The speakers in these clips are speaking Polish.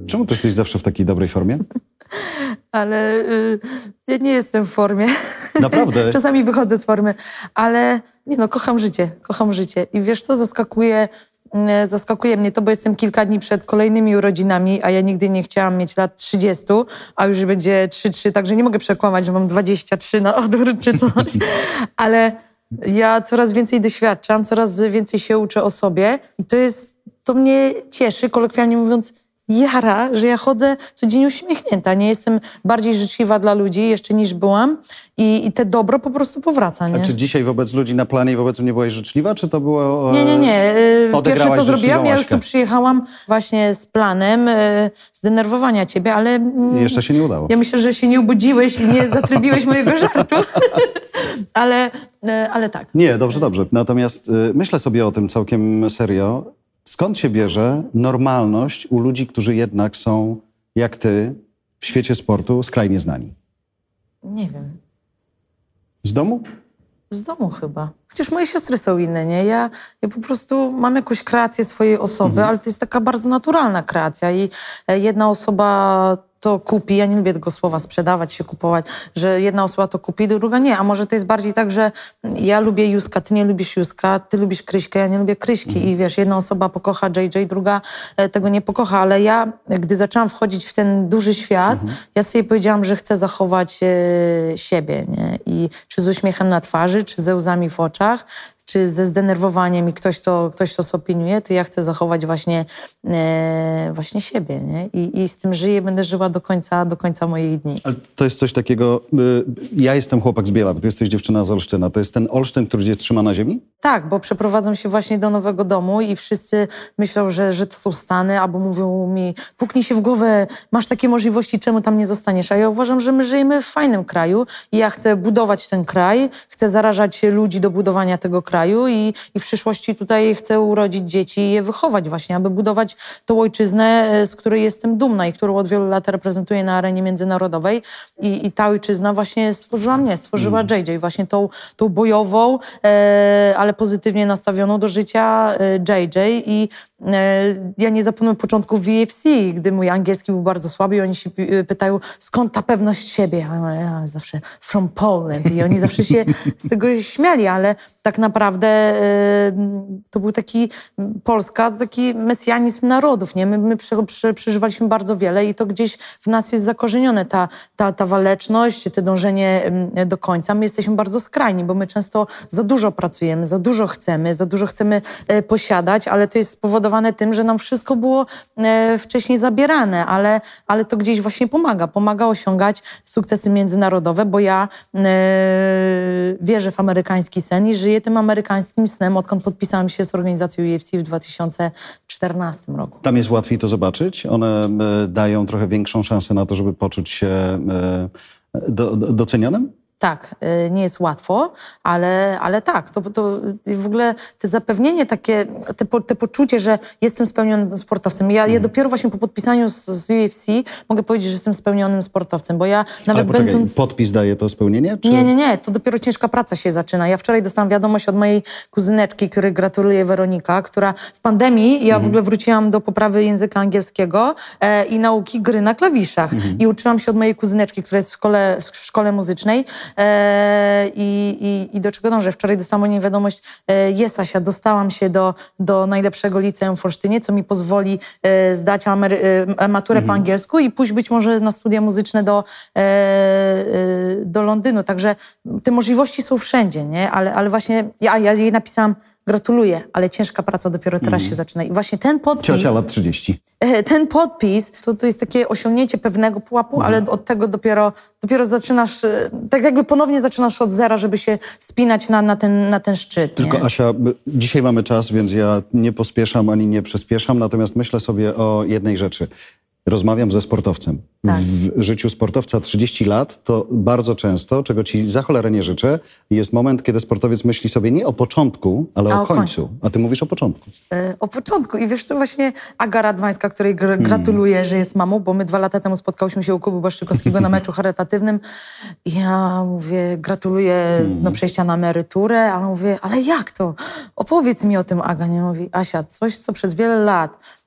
Czemu ty jesteś zawsze w takiej dobrej formie? Ale ja nie jestem w formie. Naprawdę? Czasami wychodzę z formy, ale nie no, kocham życie. I wiesz co, zaskakuje mnie to, bo jestem kilka dni przed kolejnymi urodzinami, a ja nigdy nie chciałam mieć lat 30, a już będzie 3, także nie mogę przekłamać, że mam 23 na odwrót czy coś. Ale ja coraz więcej doświadczam, coraz więcej się uczę o sobie i to mnie cieszy, kolokwialnie mówiąc, jara, że ja chodzę codziennie uśmiechnięta. Nie jestem bardziej życzliwa dla ludzi jeszcze niż byłam i te dobro po prostu powraca, nie? A czy dzisiaj wobec ludzi na planie i wobec mnie byłaś życzliwa, czy to było... Nie. Pierwsze, co zrobiłam, ja już Aśkę? tu przyjechałam właśnie z planem zdenerwowania ciebie, ale... Jeszcze się nie udało. Ja myślę, że się nie obudziłeś i nie zatrybiłeś mojego żartu. ale tak. Nie, dobrze. Natomiast myślę sobie o tym całkiem serio. Skąd się bierze normalność u ludzi, którzy jednak są, jak ty, w świecie sportu skrajnie znani? Nie wiem. Z domu? Z domu chyba. Chociaż moje siostry są inne, nie? Ja po prostu mam jakąś kreację swojej osoby, ale to jest taka bardzo naturalna kreacja i jedna osoba to kupi, ja nie lubię tego słowa sprzedawać się, kupować, że jedna osoba to kupi, druga nie. A może to jest bardziej tak, że ja lubię Józka, ty nie lubisz Józka, ty lubisz Kryśkę, ja nie lubię Kryśki. I wiesz, jedna osoba pokocha JJ, druga tego nie pokocha. Ale ja, gdy zaczęłam wchodzić w ten duży świat, ja sobie powiedziałam, że chcę zachować siebie, nie? I czy z uśmiechem na twarzy, czy ze łzami w oczach, czy ze zdenerwowaniem i ktoś to opiniuje, to ja chcę zachować właśnie siebie, nie? I z tym żyję, będę żyła do końca moich dni. Ale to jest coś takiego... ja jestem chłopak z Bielawy, ty jesteś dziewczyna z Olsztyna. To jest ten Olsztyn, który cię trzyma na ziemi? Tak, bo przeprowadzam się właśnie do nowego domu i wszyscy myślą, że to są Stany, albo mówią mi, puknij się w głowę, masz takie możliwości, czemu tam nie zostaniesz? A ja uważam, że my żyjemy w fajnym kraju i ja chcę budować ten kraj, chcę zarażać ludzi do budowania tego kraju i w przyszłości tutaj chcę urodzić dzieci i je wychować właśnie, aby budować tą ojczyznę, z której jestem dumna i którą od wielu lat reprezentuję na arenie międzynarodowej. I ta ojczyzna właśnie stworzyła mnie, stworzyła JJ, właśnie tą bojową, ale pozytywnie nastawioną do życia JJ i ja nie zapomnę początków VFC, gdy mój angielski był bardzo słaby i oni się pytają, skąd ta pewność siebie? A ja zawsze from Poland i oni zawsze się z tego śmiali, ale tak naprawdę to był Polska, taki mesjanizm narodów, nie? My przeżywaliśmy bardzo wiele i to gdzieś w nas jest zakorzenione, ta waleczność, to dążenie do końca. My jesteśmy bardzo skrajni, bo my często za dużo pracujemy, za dużo chcemy posiadać, ale to jest spowodowane tym, że nam wszystko było wcześniej zabierane, ale to gdzieś właśnie pomaga osiągać sukcesy międzynarodowe, bo ja wierzę w amerykański sen i żyję tym amerykańskim snem, odkąd podpisałam się z organizacją UFC w 2014 roku. Tam jest łatwiej to zobaczyć? One dają trochę większą szansę na to, żeby poczuć się docenionym? Tak, nie jest łatwo, ale tak, to w ogóle te zapewnienie takie, te poczucie, że jestem spełnionym sportowcem. Ja dopiero właśnie po podpisaniu z UFC mogę powiedzieć, że jestem spełnionym sportowcem, bo ja nawet Ale poczekaj, będąc... podpis daje to spełnienie? Czy... Nie, to dopiero ciężka praca się zaczyna. Ja wczoraj dostałam wiadomość od mojej kuzyneczki, której gratuluje Weronika, która w pandemii, ja w ogóle wróciłam do poprawy języka angielskiego i nauki gry na klawiszach. I uczyłam się od mojej kuzyneczki, która jest w szkole muzycznej. I do czego dążę? Wczoraj dostałam od niej wiadomość, Asia, dostałam się do najlepszego liceum w Olsztynie, co mi pozwoli zdać maturę po angielsku i pójść być może na studia muzyczne do Londynu. Także te możliwości są wszędzie, nie? Ale właśnie ja jej napisałam, gratuluję, ale ciężka praca dopiero teraz się zaczyna. I właśnie ten podpis... Ciocia lat 30. Ten podpis to jest takie osiągnięcie pewnego pułapu, ale od tego dopiero zaczynasz, tak jakby ponownie zaczynasz od zera, żeby się wspinać na ten szczyt. Tylko nie? Asia, dzisiaj mamy czas, więc ja nie pospieszam ani nie przyspieszam, natomiast myślę sobie o jednej rzeczy. Rozmawiam ze sportowcem. Tak. W życiu sportowca 30 lat to bardzo często, czego ci za cholerę nie życzę, jest moment, kiedy sportowiec myśli sobie nie o początku, ale o końcu. A ty mówisz o początku. O początku. I wiesz co, właśnie Aga Radwańska, której gratuluję, że jest mamą, bo my 2 lata temu spotkałyśmy się u Kuby Błaszczykowskiego na meczu charytatywnym. I ja mówię, gratuluję przejścia na emeryturę, ale mówię, ale jak to? Opowiedz mi o tym, Aga. Nie mówi, Asia, coś, co przez wiele lat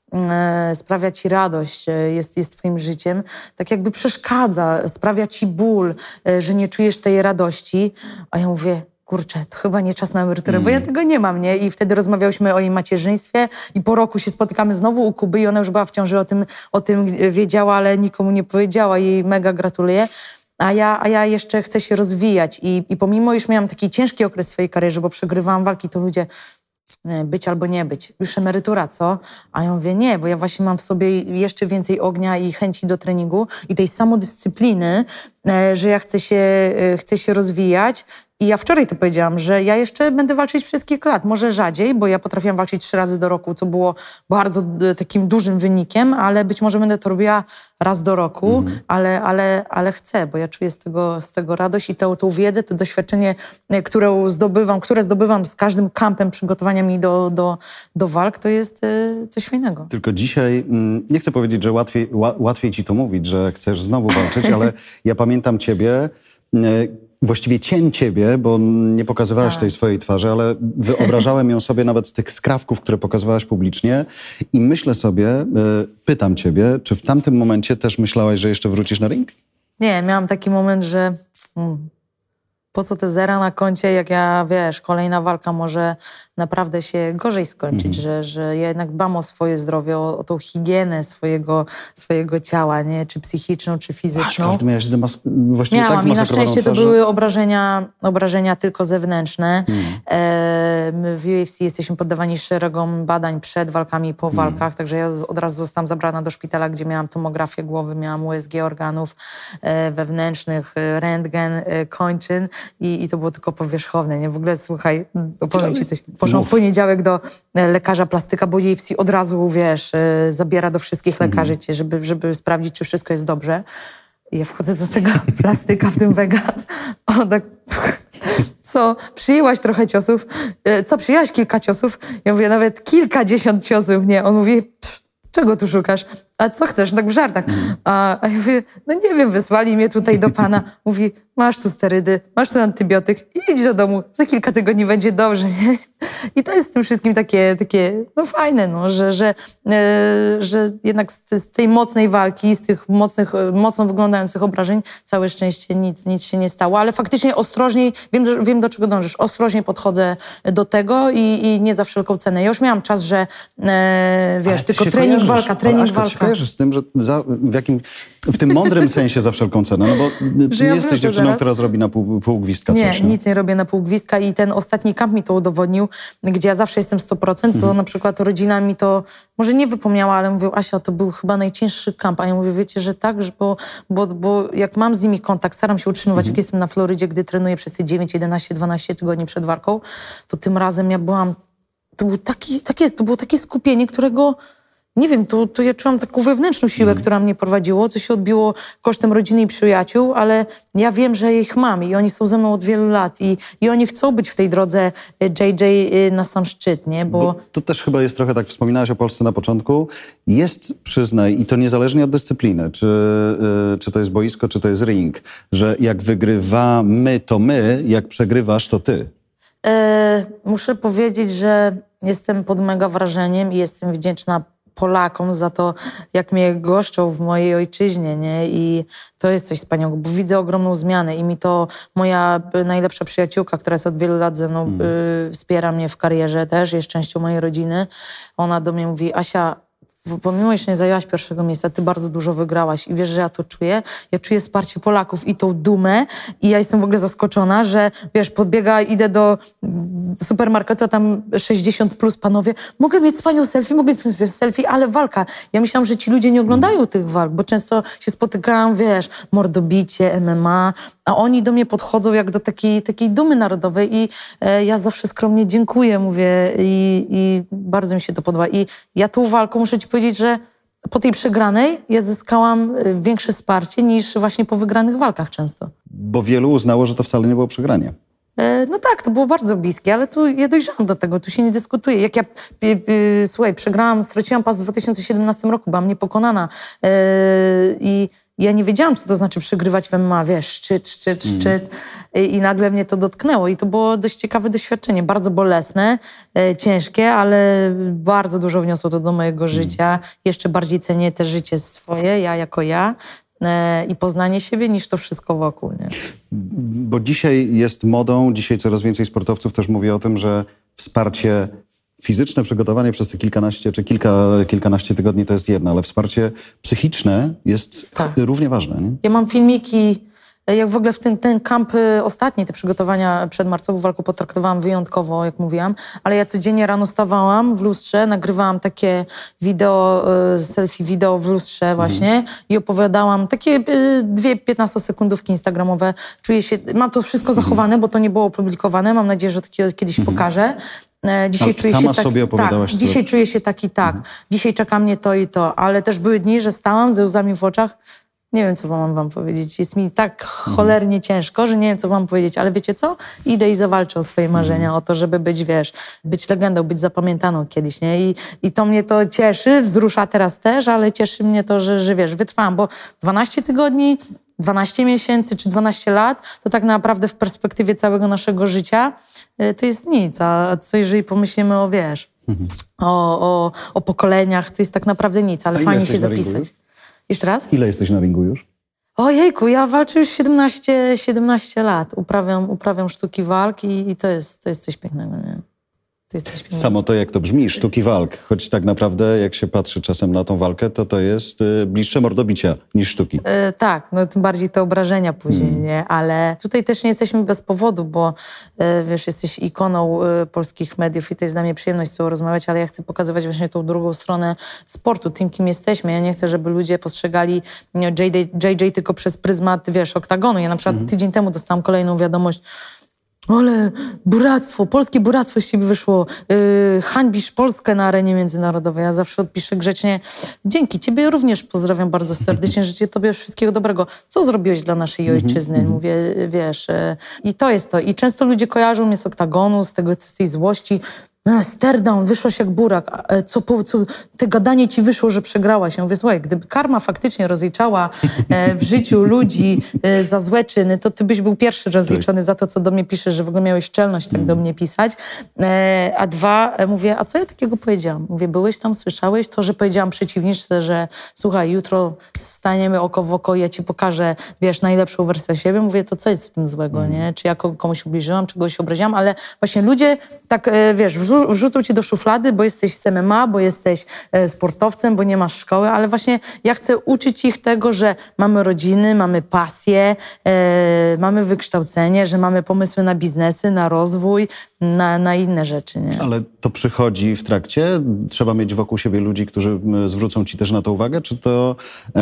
sprawia ci radość, jest twoim życiem, tak jakby przeszkadza, sprawia ci ból, że nie czujesz tej radości. A ja mówię, kurczę, to chyba nie czas na emeryturę, bo ja tego nie mam, nie? I wtedy rozmawiałyśmy o jej macierzyństwie i po roku się spotykamy znowu u Kuby i ona już była w ciąży, o tym wiedziała, ale nikomu nie powiedziała. Jej mega gratuluję. A ja jeszcze chcę się rozwijać i pomimo, już miałam taki ciężki okres w swojej karierze, bo przegrywałam walki, to ludzie być albo nie być. Już emerytura, co? A ja mówię, nie, bo ja właśnie mam w sobie jeszcze więcej ognia i chęci do treningu i tej samodyscypliny, że ja chcę się rozwijać. I ja wczoraj to powiedziałam, że ja jeszcze będę walczyć przez kilka lat. Może rzadziej, bo ja potrafiłam walczyć 3 razy do roku, co było bardzo takim dużym wynikiem, ale być może będę to robiła raz do roku, ale chcę, bo ja czuję z tego radość i tą wiedzę, to doświadczenie, które zdobywam z każdym kampem przygotowania mi do walk, to jest coś fajnego. Tylko dzisiaj, nie chcę powiedzieć, że łatwiej ci to mówić, że chcesz znowu walczyć, ale ja pamiętam ciebie, właściwie cień ciebie, bo nie pokazywałaś tej swojej twarzy, ale wyobrażałem ją sobie nawet z tych skrawków, które pokazywałaś publicznie i myślę sobie, pytam ciebie, czy w tamtym momencie też myślałaś, że jeszcze wrócisz na ring? Nie, miałam taki moment, że po co te zera na koncie, jak ja, wiesz, kolejna walka może naprawdę się gorzej skończyć, że ja jednak dbam o swoje zdrowie, o tą higienę swojego ciała, nie? Czy psychiczną, czy fizyczną. Ale ty miałaś właściwie Miałam tak i na szczęście to były obrażenia tylko zewnętrzne. My w UFC jesteśmy poddawani szeregom badań przed walkami i po walkach, także ja od razu zostałam zabrana do szpitala, gdzie miałam tomografię głowy, miałam USG organów wewnętrznych, rentgen kończyn i to było tylko powierzchowne. Nie? W ogóle, słuchaj, opowiem ci coś. Poszłam w poniedziałek do lekarza plastyka, bo UFC od razu, wiesz, zabiera do wszystkich lekarzy cię, żeby sprawdzić, czy wszystko jest dobrze. I ja wchodzę do tego plastyka w tym Vegas. On tak, co, przyjęłaś trochę ciosów? Co, przyjęłaś kilka ciosów? Ja mówię, nawet kilkadziesiąt ciosów, nie? On mówi, czego tu szukasz? A co chcesz? Tak w żartach. A ja mówię, no nie wiem, wysłali mnie tutaj do pana. Mówi, masz tu sterydy, masz tu antybiotyk i idź do domu. Za kilka tygodni będzie dobrze, nie? I to jest z tym wszystkim takie no fajne, no, że jednak z tej mocnej walki, z tych mocno wyglądających obrażeń, całe szczęście nic się nie stało, ale faktycznie ostrożniej, wiem do czego dążysz, ostrożnie podchodzę do tego i nie za wszelką cenę. Ja już miałam czas, że wiesz, tylko trening, walka, trening, walka. Ty się kojarzysz z tym, że w tym mądrym sensie za wszelką cenę, no bo nie jesteś dziewczyną, która zrobi na pół gwizdka coś. Nie, nic nie robię na pół gwizdka i ten ostatni kamp mi to udowodnił, gdzie ja zawsze jestem 100%, to na przykład rodzina mi to może nie wypomniała, ale mówił, Asia, to był chyba najcięższy kamp, a ja mówię, wiecie, że tak, bo jak mam z nimi kontakt, staram się utrzymywać, jak jestem na Florydzie, gdy trenuję przez te 9, 11, 12 tygodni przed walką, to tym razem ja byłam, to było takie skupienie, którego nie wiem, to ja czułam taką wewnętrzną siłę, która mnie prowadziło, co się odbiło kosztem rodziny i przyjaciół, ale ja wiem, że ich mam i oni są ze mną od wielu lat i oni chcą być w tej drodze JJ na sam szczyt, nie? Bo to też chyba jest trochę tak, wspominałaś o Polsce na początku, jest, przyznaj, i to niezależnie od dyscypliny, czy to jest boisko, czy to jest ring, że jak wygrywamy, to my, jak przegrywasz, to ty. Muszę powiedzieć, że jestem pod mega wrażeniem i jestem wdzięczna Polakom za to, jak mnie goszczą w mojej ojczyźnie, nie? I to jest coś wspaniałego, bo widzę ogromną zmianę i mi to moja najlepsza przyjaciółka, która jest od wielu lat ze mną, wspiera mnie w karierze też, jest częścią mojej rodziny. Ona do mnie mówi, Asia, pomimo, że nie zajęłaś pierwszego miejsca, ty bardzo dużo wygrałaś i wiesz, że ja to czuję. Ja czuję wsparcie Polaków i tą dumę i ja jestem w ogóle zaskoczona, że wiesz, idę do supermarketu, a tam 60 plus panowie, mogę mieć z panią selfie, ale walka. Ja myślałam, że ci ludzie nie oglądają tych walk, bo często się spotykałam, wiesz, mordobicie, MMA, a oni do mnie podchodzą jak do takiej dumy narodowej i ja zawsze skromnie dziękuję, mówię i bardzo mi się to podoba. I ja tą walką muszę ci powiedzieć, że po tej przegranej ja zyskałam większe wsparcie niż właśnie po wygranych walkach często. Bo wielu uznało, że to wcale nie było przegranie. No tak, to było bardzo bliskie, ale tu ja dojrzałam do tego, tu się nie dyskutuje. Jak ja, słuchaj, straciłam pas w 2017 roku, byłam niepokonana i ja nie wiedziałam, co to znaczy przegrywać w MMA, wiesz, szczyt. I nagle mnie to dotknęło i to było dość ciekawe doświadczenie, bardzo bolesne, ciężkie, ale bardzo dużo wniosło to do mojego życia. Jeszcze bardziej cenię te życie swoje, ja jako ja i poznanie siebie niż to wszystko wokół, nie? Bo dzisiaj jest modą, dzisiaj coraz więcej sportowców też mówi o tym, że wsparcie fizyczne, przygotowanie przez te kilkanaście czy kilkanaście tygodni to jest jedno, ale wsparcie psychiczne jest równie ważne. Nie? Ja mam filmiki, jak w ogóle w ten kamp ostatni, te przygotowania przed marcową walką potraktowałam wyjątkowo, jak mówiłam, ale ja codziennie rano stawałam w lustrze, nagrywałam takie wideo, selfie wideo w lustrze właśnie i opowiadałam takie 2 15-sekundówki instagramowe. Czuję się, mam to wszystko zachowane, bo to nie było opublikowane, mam nadzieję, że to kiedyś pokażę. Dzisiaj czuję sama się sobie opowiadałaś tak, dzisiaj czuję się tak i tak. Dzisiaj czeka mnie to i to, ale też były dni, że stałam ze łzami w oczach. Nie wiem, co mam wam powiedzieć. Jest mi tak cholernie ciężko, że nie wiem, co wam powiedzieć. Ale wiecie co? Idę i zawalczę o swoje marzenia, o to, żeby być, wiesz, być legendą, być zapamiętaną kiedyś, nie? I to mnie to cieszy, wzrusza teraz też, ale cieszy mnie to, że wiesz, wytrwałam, bo 12 tygodni, 12 miesięcy czy 12 lat, to tak naprawdę w perspektywie całego naszego życia to jest nic. A co jeżeli pomyślimy o, wiesz, o pokoleniach, to jest tak naprawdę nic, ale fajnie się zapisać. Jeszcze raz? Ile jesteś na ringu już? Ojejku, ja walczę już 17 lat. Uprawiam sztuki walk i to jest coś pięknego, nie? To jest coś pięknego. Samo to, jak to brzmi, sztuki walk. Choć tak naprawdę, jak się patrzy czasem na tą walkę, to jest bliższe mordobicia niż sztuki. Tak, no tym bardziej te obrażenia później, nie? Ale tutaj też nie jesteśmy bez powodu, bo wiesz, jesteś ikoną polskich mediów i to jest dla mnie przyjemność z tobą rozmawiać, ale ja chcę pokazywać właśnie tą drugą stronę sportu, tym, kim jesteśmy. Ja nie chcę, żeby ludzie postrzegali JJ tylko przez pryzmat, wiesz, oktagonu. Ja na przykład tydzień temu dostałam kolejną wiadomość: ale buractwo, polskie buractwo z ciebie wyszło, hańbisz Polskę na arenie międzynarodowej. Ja zawsze odpiszę grzecznie: dzięki, ciebie również pozdrawiam bardzo serdecznie, życzę tobie wszystkiego dobrego. Co zrobiłeś dla naszej ojczyzny? Mówię, wiesz, i to jest to. I często ludzie kojarzą mnie z oktagonu, z tej złości. Stare-down, wyszłaś jak burak. Co te gadanie ci wyszło, że przegrałaś? Ja mówię, słuchaj, gdyby karma faktycznie rozliczała w życiu ludzi za złe czyny, to ty byś był pierwszy rozliczony za to, co do mnie piszesz, że w ogóle miałeś szczelność tak do mnie pisać. A dwa, mówię, a co ja takiego powiedziałam? Mówię, byłeś tam, słyszałeś to, że powiedziałam przeciwniczce, że słuchaj, jutro staniemy oko w oko i ja ci pokażę, wiesz, najlepszą wersję siebie. Mówię, to co jest w tym złego, nie? Czy ja komuś ubliżyłam, czy kogoś obraziłam, ale właśnie ludzie tak, wiesz, wrzucą cię do szuflady, bo jesteś z MMA, bo jesteś sportowcem, bo nie masz szkoły, ale właśnie ja chcę uczyć ich tego, że mamy rodziny, mamy pasję, mamy wykształcenie, że mamy pomysły na biznesy, na rozwój, na inne rzeczy, nie? Ale to przychodzi w trakcie? Trzeba mieć wokół siebie ludzi, którzy zwrócą ci też na to uwagę? Czy to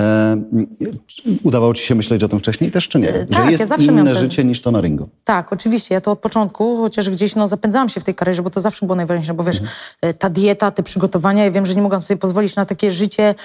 udawało ci się myśleć o tym wcześniej też, czy nie? Tak, że jest ja zawsze inne życie niż to na ringu. Tak, oczywiście. Ja to od początku, chociaż gdzieś zapędzałam się w tej karierze, bo to zawsze było najważniejsze, bo wiesz, ta dieta, te przygotowania, ja wiem, że nie mogłam sobie pozwolić na takie życie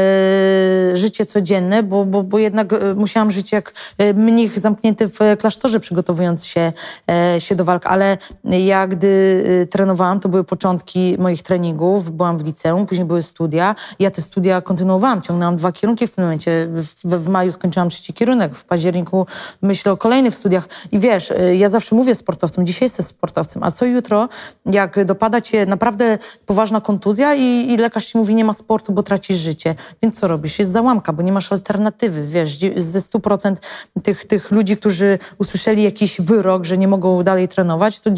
codzienne, bo jednak musiałam żyć jak mnich zamknięty w klasztorze, przygotowując się do walk, ale ja gdy trenowałam, to były początki moich treningów, byłam w liceum, później były studia i ja te studia kontynuowałam, ciągnęłam 2 kierunki w pewnym momencie. W maju skończyłam 3. kierunek, w październiku myślę o kolejnych studiach i wiesz, ja zawsze mówię sportowcom, dzisiaj jestem sportowcem, a co jutro, jak dopada cię naprawdę poważna kontuzja i lekarz ci mówi, nie ma sportu, bo tracisz życie. Więc co robisz? Jest załamka, bo nie masz alternatywy. Wiesz, ze 100% tych ludzi, którzy usłyszeli jakiś wyrok, że nie mogą dalej trenować, to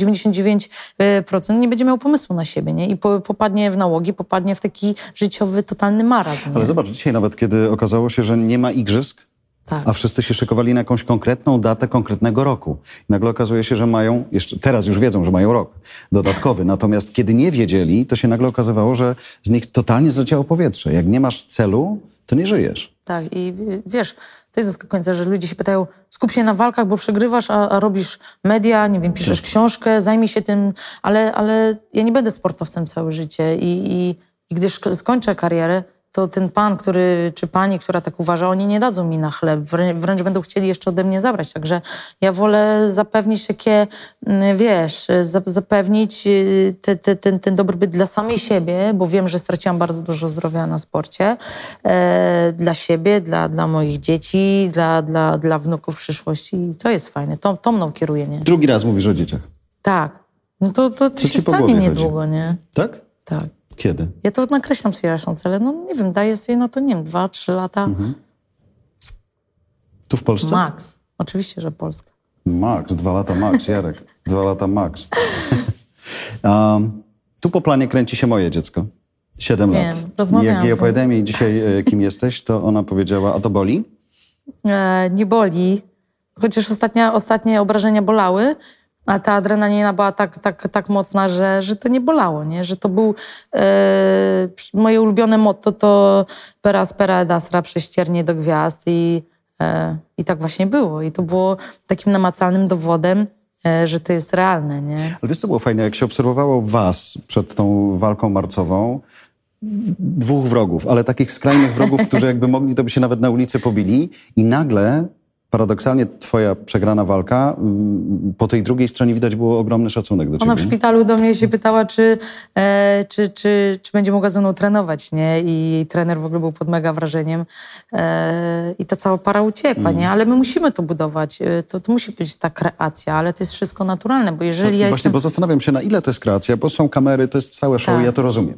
99% nie będzie miał pomysłu na siebie, nie? I popadnie w nałogi, popadnie w taki życiowy, totalny marazm. Nie? Ale zobacz, dzisiaj nawet, kiedy okazało się, że nie ma igrzysk, tak. A wszyscy się szykowali na jakąś konkretną datę konkretnego roku. I nagle okazuje się, że mają, teraz już wiedzą, że mają rok dodatkowy. Natomiast kiedy nie wiedzieli, to się nagle okazywało, że z nich totalnie zleciało powietrze. Jak nie masz celu, to nie żyjesz. Tak i wiesz, to jest zaskakujące, że ludzie się pytają, skup się na walkach, bo przegrywasz, a robisz media, nie wiem, piszesz książkę, zajmij się tym, ale ja nie będę sportowcem całe życie i gdy skończę karierę, to ten pan, czy pani, która tak uważa, oni nie dadzą mi na chleb, wręcz będą chcieli jeszcze ode mnie zabrać. Także ja wolę zapewnić takie, wiesz, zapewnić ten dobrobyt dla samej siebie, bo wiem, że straciłam bardzo dużo zdrowia na sporcie, dla siebie, dla moich dzieci, dla wnuków w przyszłości i to jest fajne, to mną kieruje, nie? Drugi raz mówisz o dzieciach. Tak, no to się stanie niedługo, nie? Tak? Tak. Kiedy? Ja to nakreślam sobie zresztą cele, no nie wiem, daję sobie na to, nie wiem, 2-3 lata. Tu w Polsce? Max. Oczywiście, że Polska. Max, 2 lata max, Jarek. 2 lata max. Tu po planie kręci się moje dziecko. 7 Wiem, lat. rozmawiałam Jak jej z nią. opowiadałem jej dzisiaj, kim jesteś, to ona powiedziała, a to boli? Nie boli, chociaż ostatnie obrażenia bolały, a ta adrenalina była tak mocna, że to nie bolało, nie? Że to był moje ulubione motto to per aspera ed astra, prześciernie do gwiazd i tak właśnie było. I to było takim namacalnym dowodem, że to jest realne, nie? Ale wiesz, co było fajne? Jak się obserwowało was przed tą walką marcową, 2 wrogów, ale takich skrajnych wrogów, którzy jakby mogli, to by się nawet na ulicy pobili i nagle, paradoksalnie, twoja przegrana walka, po tej drugiej stronie widać było ogromny szacunek do ciebie. Ona w szpitalu do mnie się pytała, czy będzie mogła ze mną trenować, nie? I jej trener w ogóle był pod mega wrażeniem. I ta cała para uciekła, nie? Ale my musimy to budować. To musi być ta kreacja, ale to jest wszystko naturalne, bo jeżeli ja Właśnie, jestem... bo zastanawiam się, na ile to jest kreacja, bo są kamery, to jest całe show, Tak. ja to rozumiem.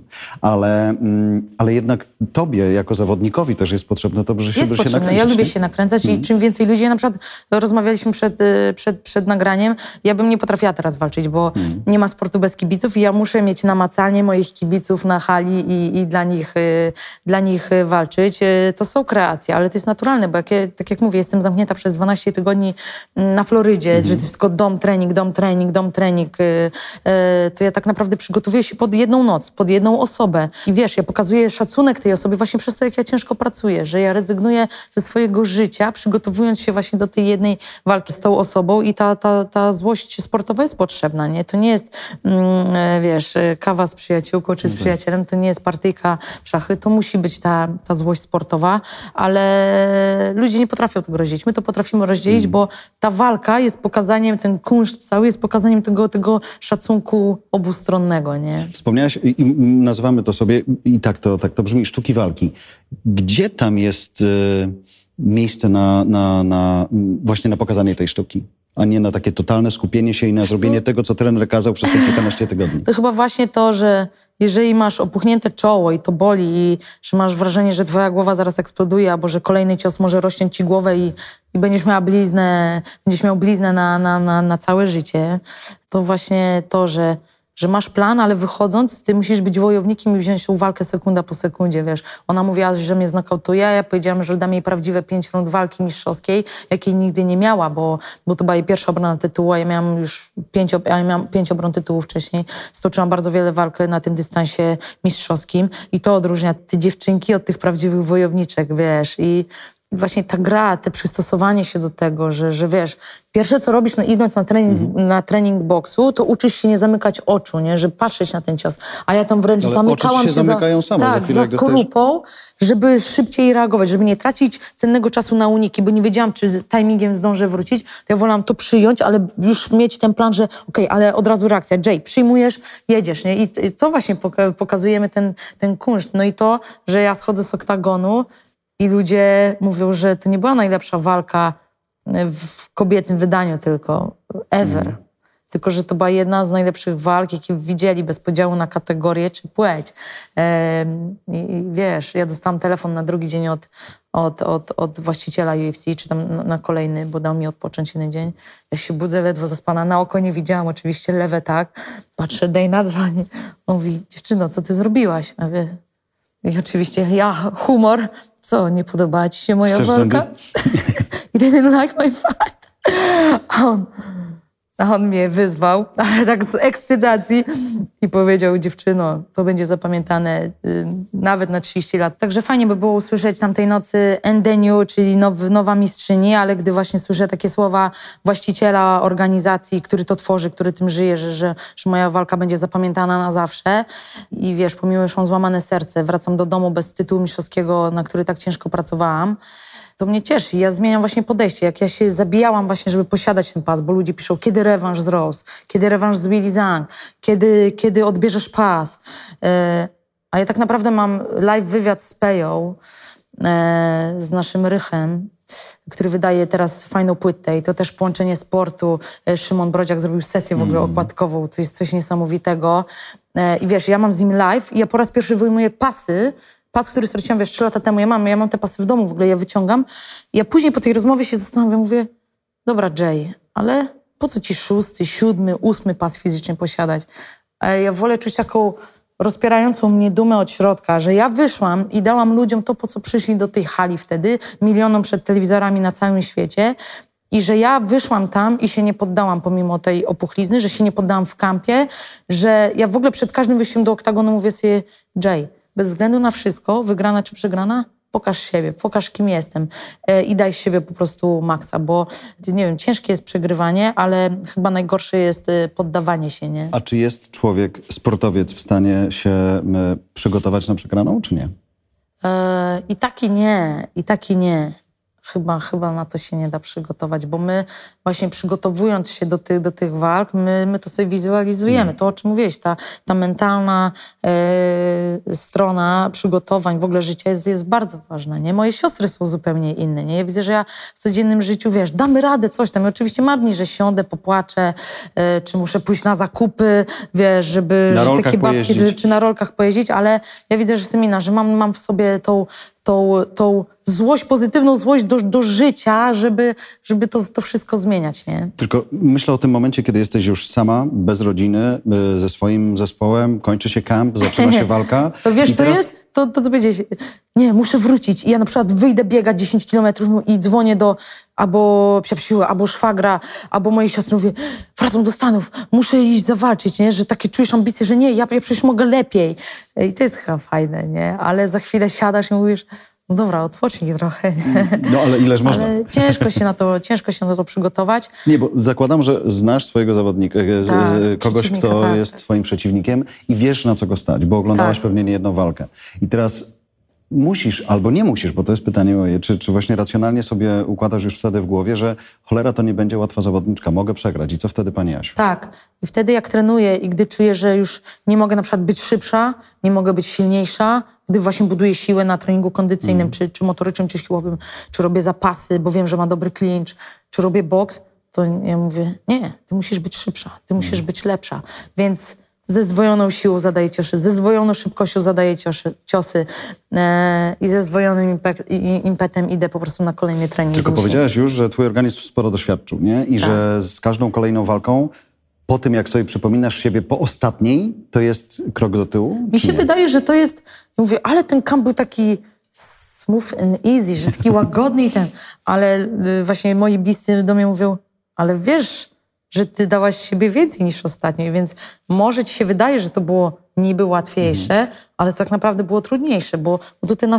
Ale jednak tobie, jako zawodnikowi też jest potrzebne to, że Jest się potrzebne. nakręcić. Ja lubię nie? się nakręcać i czym więcej ludzi, na przykład rozmawialiśmy przed nagraniem, ja bym nie potrafiła teraz walczyć, bo nie ma sportu bez kibiców i ja muszę mieć namacalnie moich kibiców na hali i dla nich walczyć. To są kreacje, ale to jest naturalne, bo tak jak mówię, jestem zamknięta przez 12 tygodni na Florydzie, że to jest tylko dom, trening, to ja tak naprawdę przygotowuję się pod jedną noc, pod jedną osobę i wiesz, ja pokazuję szacunek tej osobie właśnie przez to, jak ja ciężko pracuję, że ja rezygnuję ze swojego życia, przygotowując się właśnie do tej jednej walki z tą osobą i ta złość sportowa jest potrzebna, nie? To nie jest, wiesz, kawa z przyjaciółką czy z przyjacielem, to nie jest partyjka w szachy, to musi być ta złość sportowa, ale ludzie nie potrafią tego rozdzielić. My to potrafimy rozdzielić, bo ta walka jest pokazaniem, ten kunszt cały jest pokazaniem tego szacunku obustronnego, nie? Wspomniałaś i nazywamy to sobie, i tak to brzmi, sztuki walki. Gdzie tam jest miejsce właśnie na pokazanie tej sztuki, a nie na takie totalne skupienie się i na zrobienie tego, co trener kazał przez te kilkanaście tygodni? To chyba właśnie to, że jeżeli masz opuchnięte czoło i to boli i że masz wrażenie, że twoja głowa zaraz eksploduje, albo że kolejny cios może rozciąć ci głowę i będziesz miał bliznę na całe życie, to właśnie to, że masz plan, ale wychodząc, ty musisz być wojownikiem i wziąć tą walkę sekunda po sekundzie, wiesz. Ona mówiła, że mnie znokautuje, ja powiedziałam, że dam jej prawdziwe 5 rund walki mistrzowskiej, jakiej nigdy nie miała, bo to była jej pierwsza obrona tytułu, a ja miałam już 5 obron tytułu wcześniej. Stoczyłam bardzo wiele walk na tym dystansie mistrzowskim i to odróżnia te dziewczynki od tych prawdziwych wojowniczek, wiesz. I właśnie ta gra, te przystosowanie się do tego, że wiesz, pierwsze co robisz idąc na trening boksu, to uczysz się nie zamykać oczu, nie? Że patrzeć na ten cios. A ja tam wręcz Ale zamykałam oczy ci się zamykają same za chwilę, jak za skorupą, żeby szybciej reagować, żeby nie tracić cennego czasu na uniki, bo nie wiedziałam, czy timingiem zdążę wrócić. To ja wolałam to przyjąć, ale już mieć ten plan, że okej, ale od razu reakcja. Jay, przyjmujesz, jedziesz, nie? I to właśnie pokazujemy ten kunszt. No i to, że ja schodzę z oktagonu i ludzie mówią, że to nie była najlepsza walka w kobiecym wydaniu tylko, ever. Tylko, że to była jedna z najlepszych walk, jakie widzieli, bez podziału na kategorię czy płeć. I wiesz, ja dostałam telefon na drugi dzień od właściciela UFC, czy tam na kolejny, bo dał mi odpocząć jeden dzień. Ja się budzę, ledwo zaspana, na oko nie widziałam, oczywiście lewe tak. Patrzę, Dana dzwoni. On mówi, dziewczyno, co ty zrobiłaś? A wie, i oczywiście humor. Co, nie podobała ci się moja walka? You didn't like my fight? A on, A on mnie wyzwał, ale tak z ekscytacji i powiedział: dziewczyno, to będzie zapamiętane nawet na 30 lat. Także fajnie by było usłyszeć tamtej nocy Endeniu, czyli nowa mistrzyni, ale gdy właśnie słyszę takie słowa właściciela organizacji, który to tworzy, który tym żyje, że moja walka będzie zapamiętana na zawsze i wiesz, pomimo, że mam złamane serce, wracam do domu bez tytułu mistrzowskiego, na który tak ciężko pracowałam, to mnie cieszy. Ja zmieniam właśnie podejście. Jak ja się zabijałam właśnie, żeby posiadać ten pas, bo ludzie piszą, kiedy rewanż z Rose, kiedy rewanż z Weili Zhang, kiedy odbierzesz pas. A ja tak naprawdę mam live wywiad z Peją, z naszym Rychem, który wydaje teraz fajną płytę i to też połączenie sportu. Szymon Brodziak zrobił sesję w ogóle okładkową, coś niesamowitego. I wiesz, ja mam z nim live i ja po raz pierwszy wyjmuję pas, który straciłam, wiesz, 3 lata temu. Ja mam te pasy w domu, w ogóle je wyciągam. I ja później po tej rozmowie się zastanawiam, mówię, dobra Jay, ale po co ci 6., 7., 8. pas fizycznie posiadać? Ja wolę czuć taką rozpierającą mnie dumę od środka, że ja wyszłam i dałam ludziom to, po co przyszli do tej hali wtedy, milionom przed telewizorami na całym świecie. I że ja wyszłam tam i się nie poddałam pomimo tej opuchlizny, że się nie poddałam w kampie, że ja w ogóle przed każdym wyjściem do oktagonu mówię sobie, Jay, bez względu na wszystko, wygrana czy przegrana, pokaż siebie, pokaż kim jestem i daj siebie po prostu maksa, bo nie wiem, ciężkie jest przegrywanie, ale chyba najgorsze jest poddawanie się, nie? A czy jest człowiek, sportowiec w stanie się przygotować na przegraną, czy nie? I tak i nie. Chyba na to się nie da przygotować, bo my właśnie przygotowując się do tych walk, my to sobie wizualizujemy. To, o czym mówiłeś, ta mentalna strona przygotowań, w ogóle życia jest bardzo ważna, nie? Moje siostry są zupełnie inne, nie? Ja widzę, że ja w codziennym życiu, wiesz, damy radę coś tam. I oczywiście mam dni, że siądę, popłaczę, czy muszę pójść na zakupy, wiesz, żeby na rolkach takie babskie, czy na rolkach pojeździć, ale ja widzę, że jestem inna, że mam w sobie tą złość, pozytywną złość do życia, żeby to wszystko zmieniać, nie? Tylko myślę o tym momencie, kiedy jesteś już sama, bez rodziny, ze swoim zespołem, kończy się kamp, zaczyna się walka. To wiesz, i co teraz... jest? To co powiedziałeś, nie, muszę wrócić. I ja na przykład wyjdę biegać 10 kilometrów i dzwonię do albo psiapsiły, albo szwagra, albo mojej siostry, mówię, wracam do Stanów, muszę iść zawalczyć, nie? Że takie czujesz ambicje, że nie, ja przecież mogę lepiej. I to jest chyba fajne, nie? Ale za chwilę siadasz i mówisz, no dobra, odpocznij trochę, nie? No ale ileż można? Ale ciężko się na to przygotować. Nie, bo zakładam, że znasz swojego zawodnika, kogoś, kto jest twoim przeciwnikiem i wiesz, na co go stać, bo oglądałaś pewnie niejedną walkę. I teraz musisz, albo nie musisz, bo to jest pytanie moje, czy właśnie racjonalnie sobie układasz już wtedy w głowie, że cholera, to nie będzie łatwa zawodniczka, mogę przegrać. I co wtedy, pani Jasiu? Tak. I wtedy jak trenuję i gdy czuję, że już nie mogę na przykład być szybsza, nie mogę być silniejsza, gdy właśnie buduję siłę na treningu kondycyjnym, czy motorycznym, czy siłowym, czy robię zapasy, bo wiem, że ma dobry clinch, czy robię boks, to ja mówię, nie, ty musisz być szybsza, ty musisz być lepsza. Więc ze zdwojoną siłą zadaję ciosy, ze zdwojoną szybkością zadaję ciosy i ze zdwojonym impetem idę po prostu na kolejny trening. Tylko powiedziałaś już, że twój organizm sporo doświadczył, nie? I że z każdą kolejną walką, po tym jak sobie przypominasz siebie po ostatniej, to jest krok do tyłu? Mi się wydaje, że to jest... Ja mówię, ale ten kamp był taki smooth and easy, że taki łagodny i ten... Ale właśnie moi bliscy do mnie mówią, ale wiesz, że ty dałaś siebie więcej niż ostatnio, więc może ci się wydaje, że to było niby łatwiejsze, ale tak naprawdę było trudniejsze, bo to te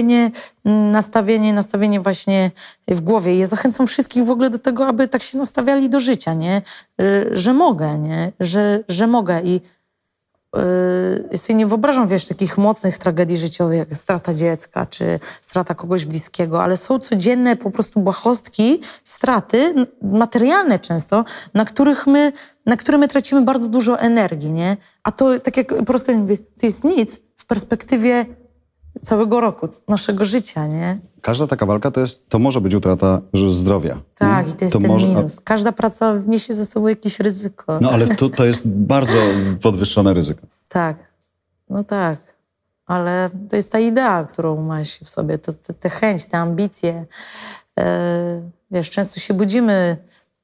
nastawienie właśnie w głowie. Ja zachęcam wszystkich w ogóle do tego, aby tak się nastawiali do życia, nie? Że mogę, nie? Że mogę i sobie nie wyobrażam, wiesz, takich mocnych tragedii życiowych, jak strata dziecka, czy strata kogoś bliskiego, ale są codzienne po prostu błahostki, straty, materialne często, na które my tracimy bardzo dużo energii, nie? A to, tak jak po raz kolejny mówię, to jest nic w perspektywie całego roku, naszego życia, nie? Każda taka walka to może być utrata zdrowia. Tak, i to jest ten minus. Każda praca niesie ze sobą jakieś ryzyko. No ale to jest bardzo podwyższone ryzyko. Tak, no tak. Ale to jest ta idea, którą masz w sobie, tę chęć, te ambicje. Wiesz, często się budzimy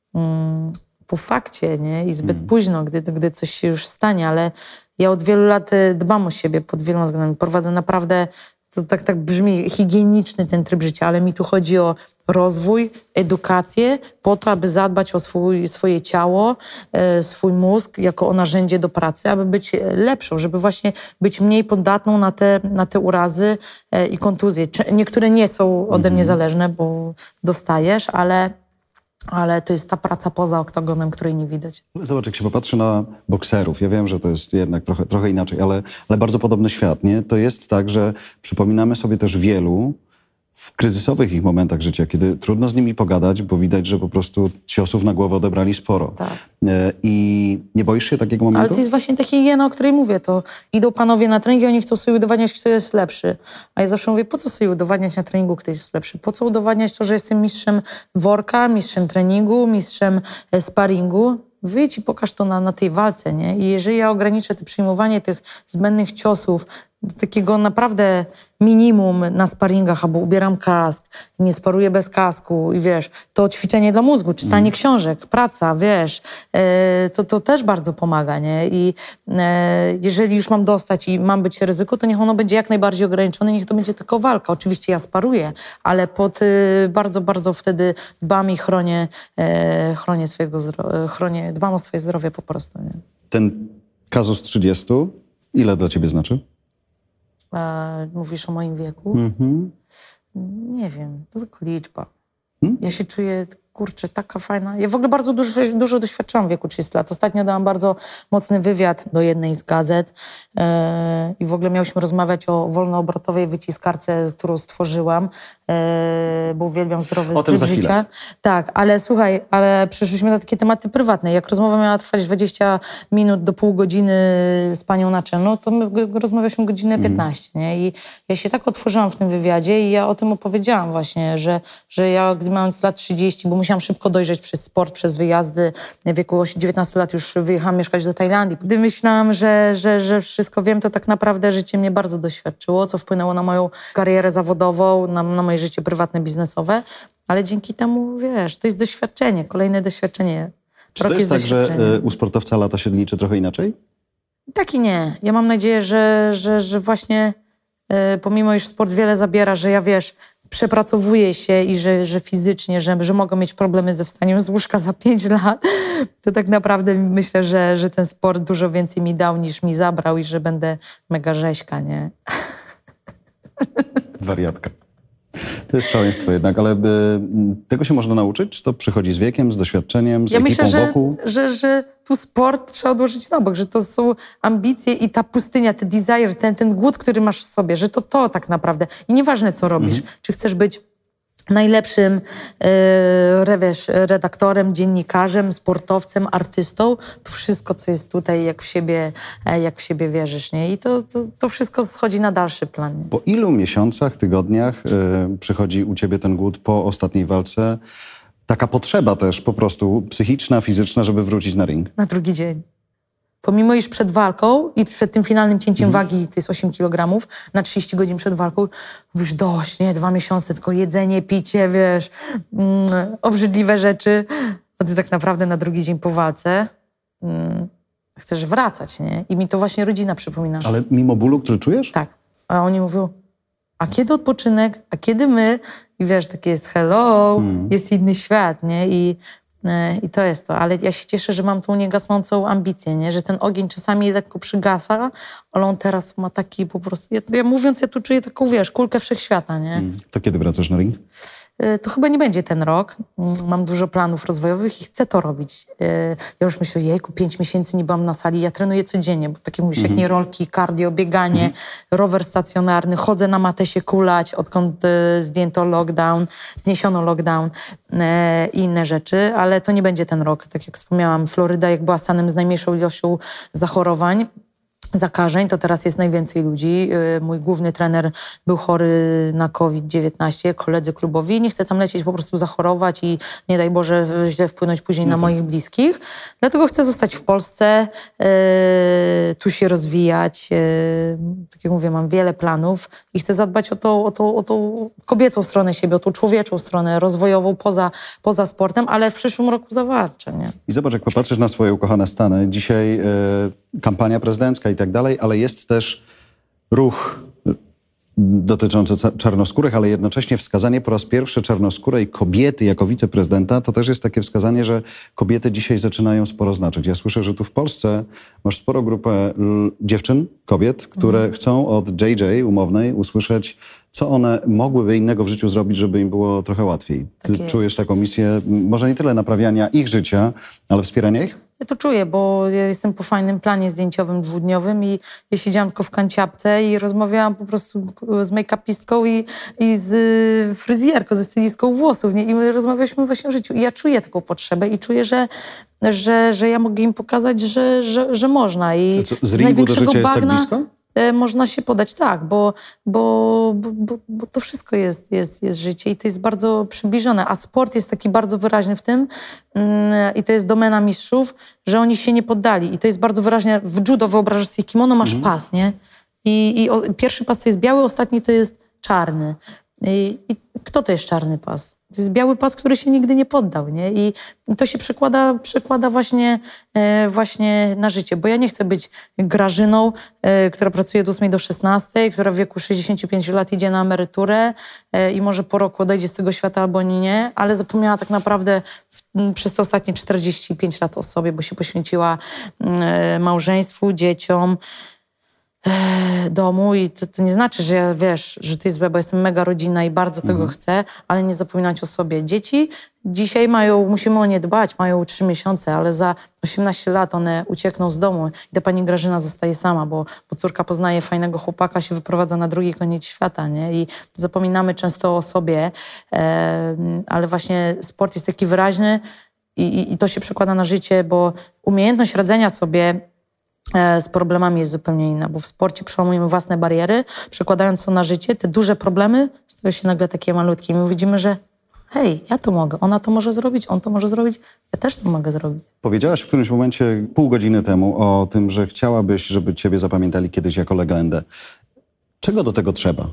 po fakcie, nie? I zbyt późno, gdy coś się już stanie, ale ja od wielu lat dbam o siebie pod wieloma względami. Prowadzę naprawdę to tak brzmi higieniczny ten tryb życia, ale mi tu chodzi o rozwój, edukację po to, aby zadbać o swoje ciało, swój mózg jako o narzędzie do pracy, aby być lepszą, żeby właśnie być mniej podatną na te urazy i kontuzje. Niektóre nie są ode mnie zależne, bo dostajesz, ale to jest ta praca poza oktagonem, której nie widać. Zobacz, jak się popatrzy na bokserów, ja wiem, że to jest jednak trochę inaczej, ale bardzo podobny świat, nie? To jest tak, że przypominamy sobie też wielu w kryzysowych ich momentach życia, kiedy trudno z nimi pogadać, bo widać, że po prostu ciosów na głowę odebrali sporo. Tak. I nie boisz się takiego momentu? Ale to jest właśnie ta higiena, o której mówię. To idą panowie na trening i oni chcą sobie udowadniać, kto jest lepszy. A ja zawsze mówię, po co sobie udowadniać na treningu, kto jest lepszy? Po co udowadniać to, że jestem mistrzem worka, mistrzem treningu, mistrzem sparingu? Wyjdź i pokaż to na tej walce, nie? I jeżeli ja ograniczę to przyjmowanie tych zbędnych ciosów do takiego naprawdę minimum na sparingach, albo ubieram kask, nie sparuję bez kasku i wiesz, to ćwiczenie dla mózgu, czytanie książek, praca, wiesz, to też bardzo pomaga, nie? I jeżeli już mam dostać i mam być ryzyko, to niech ono będzie jak najbardziej ograniczone, niech to będzie tylko walka. Oczywiście ja sparuję, ale bardzo, bardzo wtedy dbam i dbam o swoje zdrowie po prostu, nie? Ten kazus 30, ile dla ciebie znaczy? Mówisz o moim wieku? Nie wiem, to tylko liczba. Ja się czuję, kurczę, taka fajna. Ja w ogóle bardzo dużo doświadczyłam w wieku 30 lat. Ostatnio dałam bardzo mocny wywiad do jednej z gazet i w ogóle miałyśmy rozmawiać o wolnoobrotowej wyciskarce, którą stworzyłam, bo uwielbiam zdrowy o tym tryb za chwilę. życia. Tak, ale słuchaj, przeszliśmy na takie tematy prywatne. Jak rozmowa miała trwać 20 minut do pół godziny z panią naczelną, to my rozmawialiśmy godzinę 15, nie? I ja się tak otworzyłam w tym wywiadzie i ja o tym opowiedziałam właśnie, że ja, gdy mając lat 30, bo musiałam szybko dojrzeć przez sport, przez wyjazdy. W wieku 19 lat już wyjechałam mieszkać do Tajlandii. Gdy myślałam, że wszystko wiem, to tak naprawdę życie mnie bardzo doświadczyło, co wpłynęło na moją karierę zawodową, na moje życie prywatne, biznesowe. Ale dzięki temu, wiesz, to jest doświadczenie, kolejne doświadczenie. Czy to jest tak, że u sportowca lata się liczy trochę inaczej? Tak i nie. Ja mam nadzieję, że właśnie pomimo, iż sport wiele zabiera, że ja, wiesz, przepracowuję się i że fizycznie, że mogę mieć problemy ze wstaniem z łóżka za 5 lat, to tak naprawdę myślę, że ten sport dużo więcej mi dał niż mi zabrał i że będę mega rzeźka, nie? Wariatka. To jest szaleństwo jednak, ale tego się można nauczyć? Czy to przychodzi z wiekiem, z doświadczeniem, z ekipą wokół? Że tu sport trzeba odłożyć na bok, że to są ambicje i ta pustynia, ten desire, ten głód, który masz w sobie, że to tak naprawdę. I nieważne, co robisz. Czy chcesz być najlepszym redaktorem, dziennikarzem, sportowcem, artystą, to wszystko, co jest tutaj, jak w siebie wierzysz, nie? I to wszystko schodzi na dalszy plan. Nie? Po ilu miesiącach, tygodniach przychodzi u ciebie ten głód po ostatniej walce? Taka potrzeba też po prostu psychiczna, fizyczna, żeby wrócić na ring? Na drugi dzień. Pomimo, iż przed walką i przed tym finalnym cięciem wagi, to jest 8 kg, na 30 godzin przed walką, mówisz, dość, nie, 2 miesiące, tylko jedzenie, picie, wiesz, obrzydliwe rzeczy. A ty tak naprawdę na drugi dzień po walce chcesz wracać, nie? I mi to właśnie rodzina przypomina. Ale mimo bólu, który czujesz? Tak. A oni mówią, a kiedy odpoczynek, a kiedy my? I wiesz, takie jest hello, jest inny świat, nie? I to jest to. Ale ja się cieszę, że mam tą niegasnącą ambicję, nie? Że ten ogień czasami lekko przygasa, ale on teraz ma taki po prostu... Ja mówiąc, ja tu czuję taką, wiesz, kulkę wszechświata, nie? To kiedy wracasz na ring? To chyba nie będzie ten rok. Mam dużo planów rozwojowych i chcę to robić. Ja już myślę, jejku, 5 miesięcy nie byłam na sali. Ja trenuję codziennie, bo takie mówisz, jak nie rolki, cardio, bieganie, rower stacjonarny, chodzę na matę się kulać, odkąd zniesiono lockdown i inne rzeczy, ale to nie będzie ten rok. Tak jak wspomniałam, Floryda, jak była stanem z najmniejszą ilością zachorowań, zakażeń, to teraz jest najwięcej ludzi. Mój główny trener był chory na COVID-19, koledzy klubowi. Nie chcę tam lecieć, po prostu zachorować i nie daj Boże źle wpłynąć później na moich bliskich. Dlatego chcę zostać w Polsce, tu się rozwijać. Tak jak mówię, mam wiele planów i chcę zadbać o tą kobiecą stronę siebie, o tą człowieczą stronę rozwojową poza sportem, ale w przyszłym roku zawalczę, nie? I zobacz, jak popatrzysz na swoje ukochane Stany. Dzisiaj kampania prezydencka i tak dalej, ale jest też ruch dotyczące czarnoskórych, ale jednocześnie wskazanie po raz pierwszy czarnoskórej kobiety jako wiceprezydenta, to też jest takie wskazanie, że kobiety dzisiaj zaczynają sporo znaczyć. Ja słyszę, że tu w Polsce masz sporo grupę dziewczyn, kobiet, które chcą od JJ umownej usłyszeć, co one mogłyby innego w życiu zrobić, żeby im było trochę łatwiej. Ty czujesz taką misję, może nie tyle naprawiania ich życia, ale wspierania ich? Ja to czuję, bo ja jestem po fajnym planie zdjęciowym dwudniowym i ja siedziałam tylko w kanciapce i rozmawiałam po prostu z make-upistką i z fryzjerką, ze stylistką włosów. Nie? I my rozmawialiśmy właśnie o życiu. I ja czuję taką potrzebę i czuję, że ja mogę im pokazać, że można. I co, z ringu do życia jest tak blisko? Można się podać, tak, bo to wszystko jest życie i to jest bardzo przybliżone, a sport jest taki bardzo wyraźny w tym i to jest domena mistrzów, że oni się nie poddali i to jest bardzo wyraźnie, w judo wyobrażasz sobie kimono, masz pas, nie? I pierwszy pas to jest biały, ostatni to jest czarny. I kto to jest czarny pas? To jest biały pas, który się nigdy nie poddał, nie? I to się przekłada właśnie na życie, bo ja nie chcę być Grażyną, która pracuje od 8 do 16, która w wieku 65 lat idzie na emeryturę i może po roku odejdzie z tego świata albo nie, ale zapomniała tak naprawdę przez te ostatnie 45 lat o sobie, bo się poświęciła małżeństwu, dzieciom, domu i to nie znaczy, że ja, wiesz, że to jest złe, bo jestem mega rodzinna i bardzo tego chcę, ale nie zapominać o sobie. Dzieci dzisiaj musimy o nie dbać, mają 3 miesiące, ale za 18 lat one uciekną z domu i ta pani Grażyna zostaje sama, bo córka poznaje fajnego chłopaka, się wyprowadza na drugi koniec świata, nie? I zapominamy często o sobie, ale właśnie sport jest taki wyraźny i to się przekłada na życie, bo umiejętność radzenia sobie z problemami jest zupełnie inna, bo w sporcie przełamujemy własne bariery, przekładając to na życie, te duże problemy stają się nagle takie malutkie. My widzimy, że hej, ja to mogę, ona to może zrobić, on to może zrobić, ja też to mogę zrobić. Powiedziałaś w którymś momencie, pół godziny temu, o tym, że chciałabyś, żeby ciebie zapamiętali kiedyś jako legendę. Czego do tego trzeba?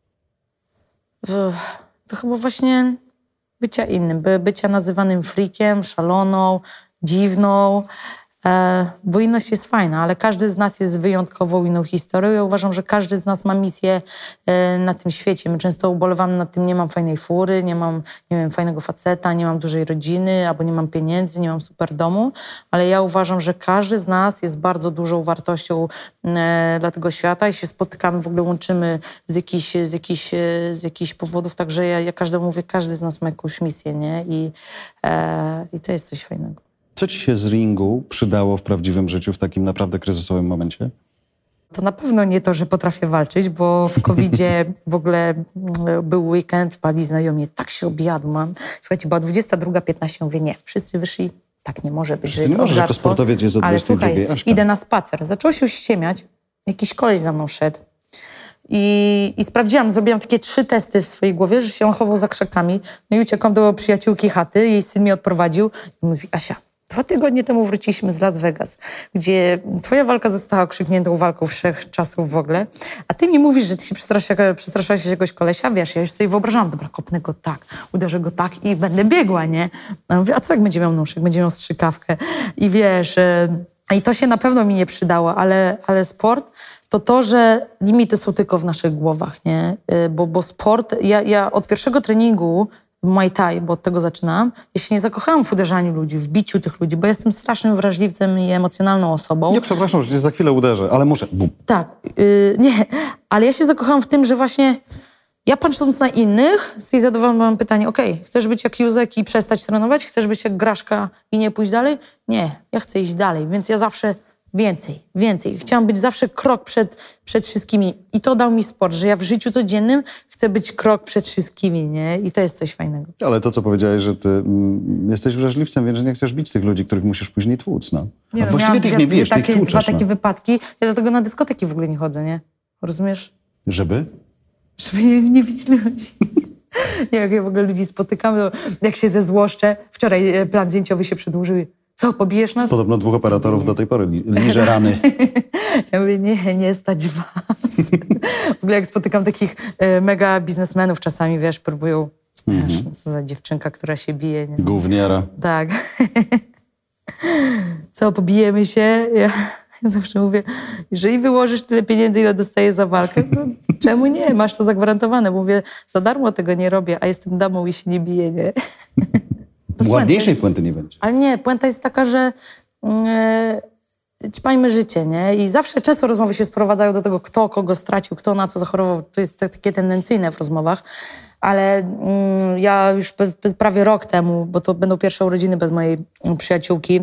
To chyba właśnie bycia innym, bycia nazywanym freakiem, szaloną, dziwną, bo inność jest fajna, ale każdy z nas jest wyjątkową inną historią. Ja uważam, że każdy z nas ma misję na tym świecie. My często ubolewamy nad tym, nie mam fajnej fury, nie mam, nie wiem, fajnego faceta, nie mam dużej rodziny, albo nie mam pieniędzy, nie mam super domu, ale ja uważam, że każdy z nas jest bardzo dużą wartością dla tego świata i się spotykamy, w ogóle łączymy z jakichś powodów, także ja każdemu mówię, każdy z nas ma jakąś misję, nie? I to jest coś fajnego. Co ci się z ringu przydało w prawdziwym życiu w takim naprawdę kryzysowym momencie? To na pewno nie to, że potrafię walczyć, bo w COVID-zie w ogóle był weekend, wpadli znajomi, tak się objadłam. Słuchajcie, była 22:15, mówię, nie, wszyscy wyszli, tak nie może być, że jest nie możesz jako obżarstwo. sportowiec jest o 22:00, ale słuchaj, Aśka. idę na spacer, zaczęło się ściemniać, jakiś koleś za mną szedł i sprawdziłam, zrobiłam takie 3 testy w swojej głowie, że się on chował za krzakami, no i uciekłam do przyjaciółki chaty, jej syn mnie odprowadził i mówi, Asia, 2 tygodnie temu wróciliśmy z Las Vegas, gdzie twoja walka została krzykniętą walką wszechczasów w ogóle, a ty mi mówisz, że ty się przestraszałaś jakiegoś kolesia, wiesz, ja już sobie wyobrażałam, dobra, kopnę go tak, uderzę go tak i będę biegła, nie? A ja mówię, a co jak będzie miał nóż, jak będzie miał strzykawkę? I wiesz, i to się na pewno mi nie przydało, ale sport to, że limity są tylko w naszych głowach, nie? Bo sport, ja od pierwszego treningu Muay Thai, bo od tego zaczynałam. Ja się nie zakochałam w uderzaniu ludzi, w biciu tych ludzi, bo jestem strasznym wrażliwcem i emocjonalną osobą. Nie, przepraszam, że cię za chwilę uderzę, ale muszę. Bum. Tak, nie, ale ja się zakochałam w tym, że właśnie ja patrząc na innych, sobie zadawałam pytanie, okej, chcesz być jak Józek i przestać trenować? Chcesz być jak Graszka i nie pójść dalej? Nie, ja chcę iść dalej, więc ja zawsze więcej. Chciałam być zawsze krok przed wszystkimi. I to dał mi sport, że ja w życiu codziennym chcę być krok przed wszystkimi, nie? I to jest coś fajnego. Ale to, co powiedziałeś, że ty jesteś wrażliwcem, więc nie chcesz bić tych ludzi, których musisz później tłuc, no. Nie, A właściwie ty ich nie bijesz, ty ich tłuczesz, 2 takie wypadki. Ja dlatego na dyskoteki w ogóle nie chodzę, nie? Rozumiesz? Żeby? Żeby nie bić ludzi. Nie, jak ja w ogóle ludzi spotykam, to jak się zezłoszczę. Wczoraj plan zdjęciowy się przedłużył. Co, pobijesz nas? Podobno 2 operatorów do tej pory liże rany. Ja mówię, nie stać was. W ogóle jak spotykam takich mega biznesmenów czasami, wiesz, próbują, wiesz, co za dziewczynka, która się bije. Nie? Gówniara. Tak. Co, pobijemy się? Ja zawsze mówię, jeżeli wyłożysz tyle pieniędzy, ile dostajesz za walkę, to czemu nie? Masz to zagwarantowane. Mówię, za darmo tego nie robię, a jestem damą i się nie biję, nie? Ładniejszej puenty nie będzie. Ale nie, puenta jest taka, że ćpajmy życie, nie? I zawsze często rozmowy się sprowadzają do tego, kto kogo stracił, kto na co zachorował. To jest takie tendencyjne w rozmowach. Ale ja już prawie rok temu, bo to będą pierwsze urodziny bez mojej przyjaciółki,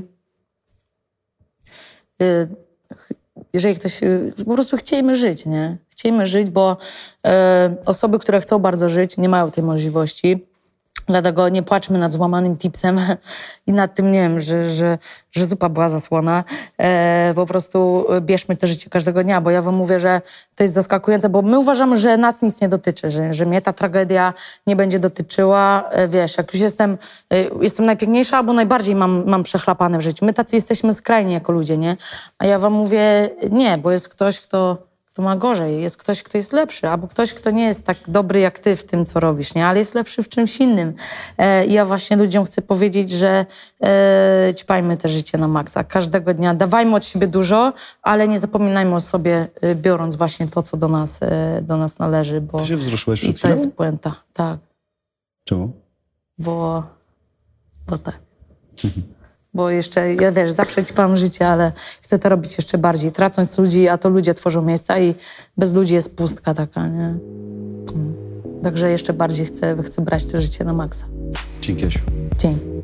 jeżeli ktoś... Po prostu chciejmy żyć, nie? Chciejmy żyć, bo osoby, które chcą bardzo żyć, nie mają tej możliwości. Dlatego nie płaczmy nad złamanym tipsem i nad tym, nie wiem, że zupa była zasłona. Po prostu bierzmy to życie każdego dnia, bo ja wam mówię, że to jest zaskakujące, bo my uważamy, że nas nic nie dotyczy, że mnie ta tragedia nie będzie dotyczyła. Wiesz, jak już jestem najpiękniejsza, albo najbardziej mam przechlapane w życiu. My tacy jesteśmy skrajni jako ludzie, nie? A ja wam mówię, nie, bo jest ktoś, kto ma gorzej, jest ktoś, kto jest lepszy, albo ktoś, kto nie jest tak dobry jak ty w tym, co robisz, nie? Ale jest lepszy w czymś innym. I ja właśnie ludziom chcę powiedzieć, że ćpajmy te życie na maksa. Każdego dnia dawajmy od siebie dużo, ale nie zapominajmy o sobie, biorąc właśnie to, co do nas należy, bo Ty się wzruszyłeś przed i to chwilą? jest puenta. Tak, Czemu? bo tak. Bo jeszcze, ja wiesz, zawsze ćpam życie, ale chcę to robić jeszcze bardziej, tracąc ludzi, a to ludzie tworzą miejsca i bez ludzi jest pustka taka, nie? Także jeszcze bardziej chcę brać to życie na maksa. Dzięki, Asiu. Dzięki.